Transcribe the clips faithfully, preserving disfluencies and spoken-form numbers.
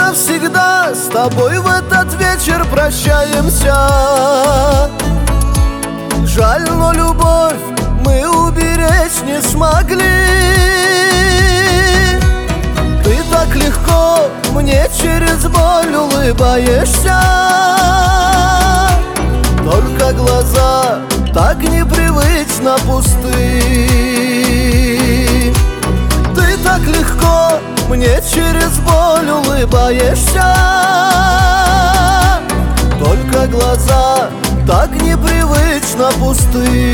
навсегда с тобой в этот вечер прощаемся. Жаль, но любовь мы уберечь не смогли. Ты так легко мне через боль улыбаешься, только глаза так непривычно пусты. Ты так легко мне через боль улыбаешься, только глаза так непривычно пусты.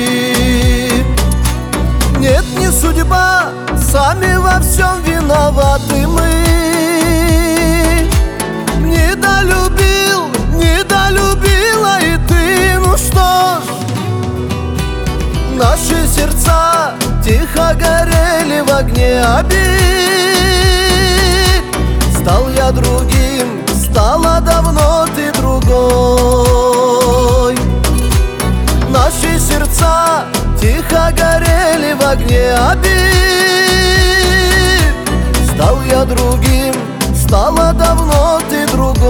Нет, не судьба, сами во всем виноваты мы. Недолюбил, недолюбила и ты, ну что ж. Наши сердца тихо горели в огне обид. Стал я другим, стала давно ты другой. Наши сердца тихо горели в огне обид. Стал я другим, стала давно ты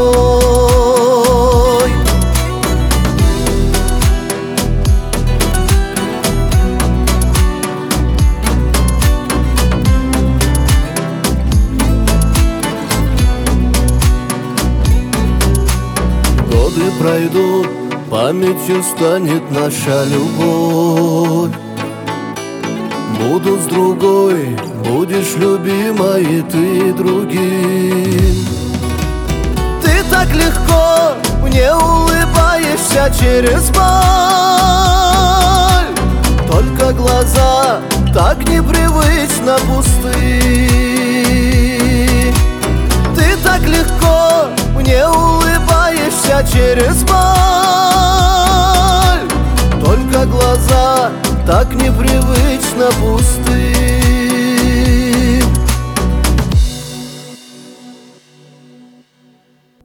другой. Годы пройдут, памятью станет наша любовь. Буду с другой, будешь любимой ты другим. Ты так легко мне улыбаешься через боль, только глаза так непривычно пусты. Ты так легко мне улыбаешься через боль, только глаза так непривычно пусты.